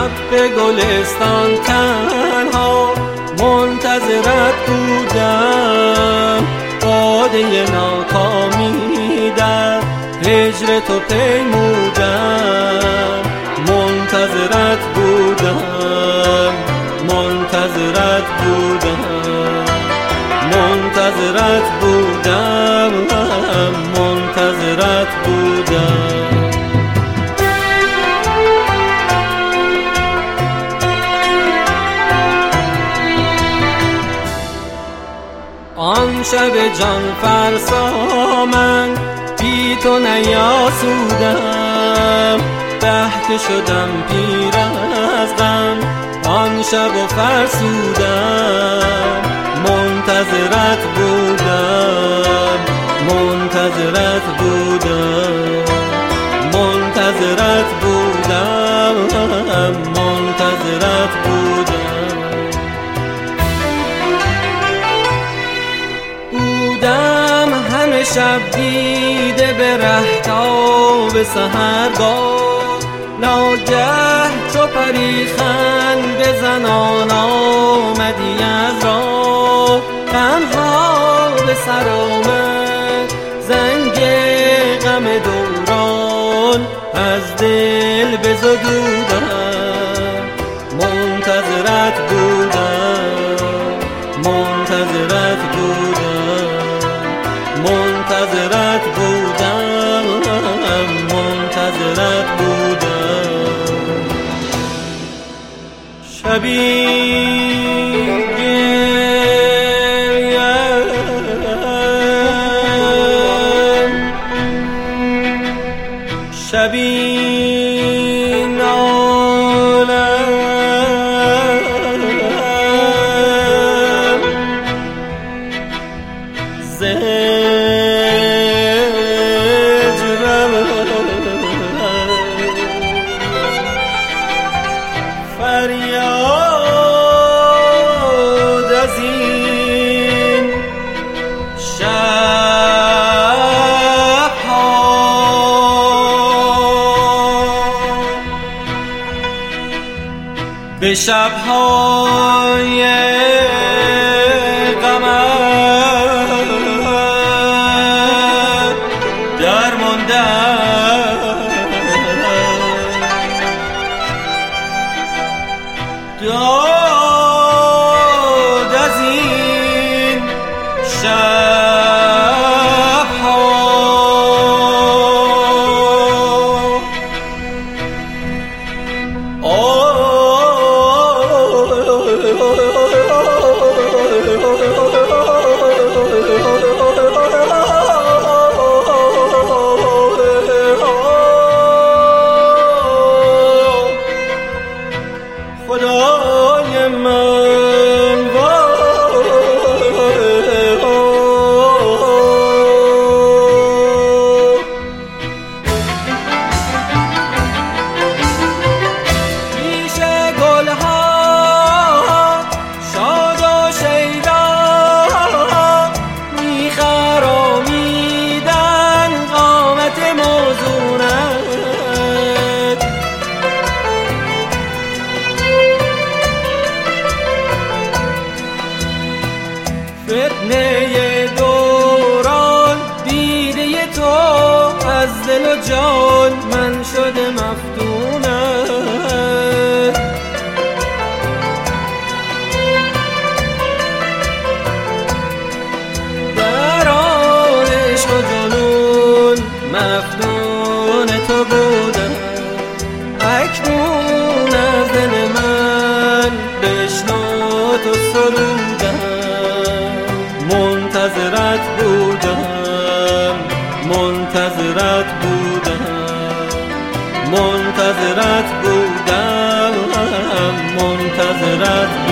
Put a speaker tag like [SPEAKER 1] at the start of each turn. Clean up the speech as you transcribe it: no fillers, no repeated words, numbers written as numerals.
[SPEAKER 1] شب گلستان تنها منتظرت بودم، باده ناکامی در هجر تو پیمودم. منتظرت بودم، منتظرت بودم، منتظرت بودم، منتظرت بودم. آن شب جان فرسا من بی تو نیاسودم، ده که شدم پیر از غم آن شب و فرسودم. منتظرت بودم، منتظرت بودم، منتظرت بودم، منتظرت بودم. بودم همه شب دیده به ره تا به سحرگاه، ناگه چو پری خنده زنان آمدی از راه. غمها به سر آمد، زنگ غم دوران از دل بزدودم. منتظرت بودم، منتظرت بودم، منتظرت بودم، منتظرت بودم. شبی شبی نالم زجرم، فریاد از این به شب‌های غمت درماندم، داد از این شب‌ها خدای من پیش گلها شاد و شیدا میخرامیدن قامت موزونت. فتنه دوران دیده تو از دل و جان من شده مفتونت. در آن عشق و جنون مفتون تو بودم، اکنون از دل من بشنو تو سرودم. منتظرت بودم، منتظرت بودم، منتظرت بودم، منتظرت